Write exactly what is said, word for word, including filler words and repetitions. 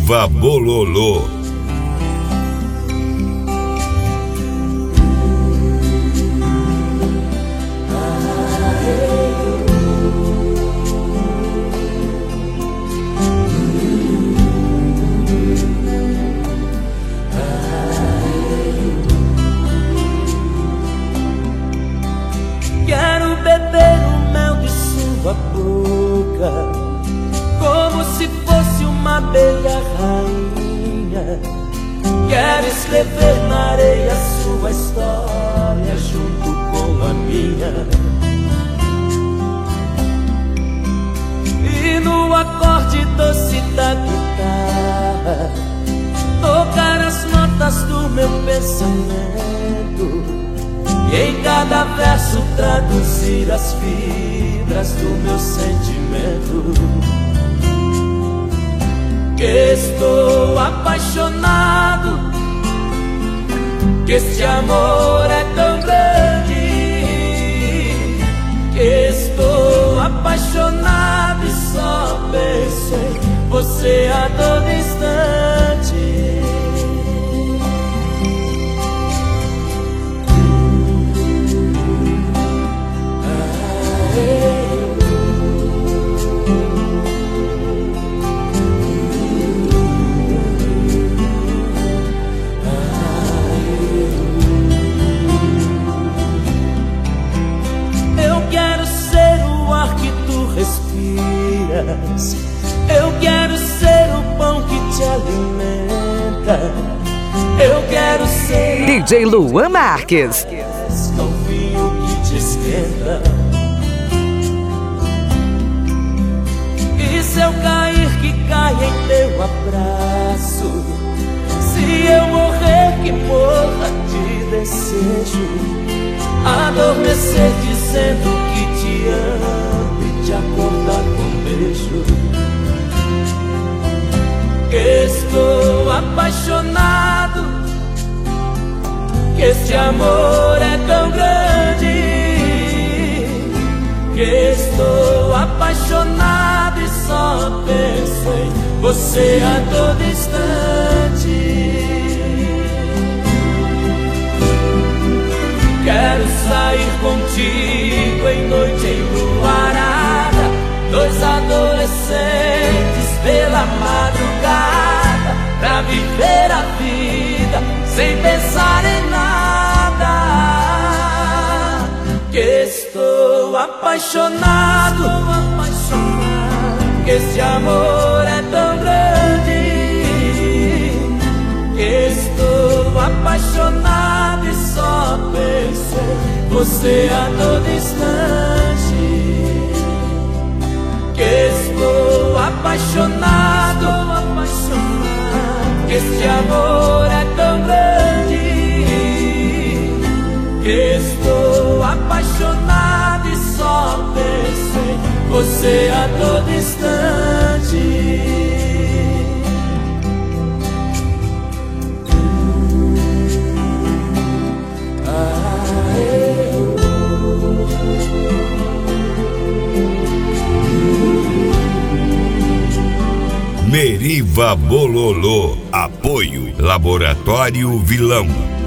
Meriva Bololô. Quero beber o mel de sua boca, como se fosse uma abelha rainha. Quero escrever na areia sua história junto com a minha, e no acorde doce da guitarra tocar as notas do meu pensamento, e em cada verso traduzir as fibras do meu sentimento. Que estou apaixonado, que este amor é tão grande. Que estou apaixonado e só penso em você a todo instante. Eu quero ser o ar que tu respiras, eu quero ser o pão que te alimenta, eu quero ser D J Luan Marques, o vinho que te esquenta. E se eu cair, que caia em teu abraço, se eu morrer, que morra de desejo, adormecer dizendo que te amo e te acordar com um beijo. Que estou apaixonado, que este amor é tão grande. Que estou apaixonado e só penso em você a todo instante. Quero sair contigo em noite enluarada, dois adolescentes pela madrugada, pra viver a vida sem pensar em nada. Que estou apaixonado, que este amor é tão grande. Que estou apaixonado e só penso em você a todo instante. Que estou apaixonado, que este amor é tão grande. Que estou apaixonado e só penso em você a todo instante. Meriva Bololô. Apoio Laboratório Vilão.